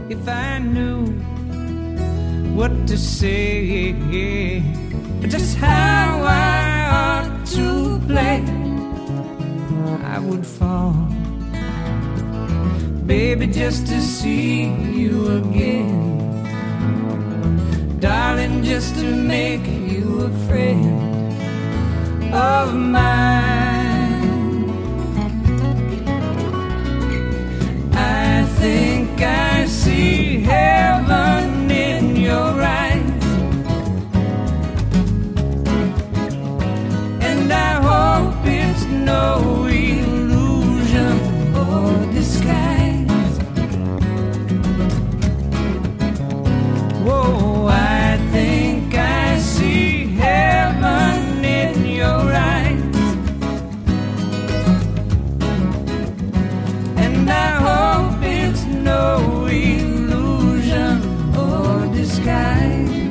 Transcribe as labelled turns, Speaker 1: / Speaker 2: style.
Speaker 1: if I knew what to say, just how I ought to play, I would fall, baby, just to see you again, darling, just to make you a friend of mine. I think I see heaven in your eyes, and I hope it's no illusion or disguise. Whoa, I think I see heaven in your eyes, and I hope it's no illusion or disguise.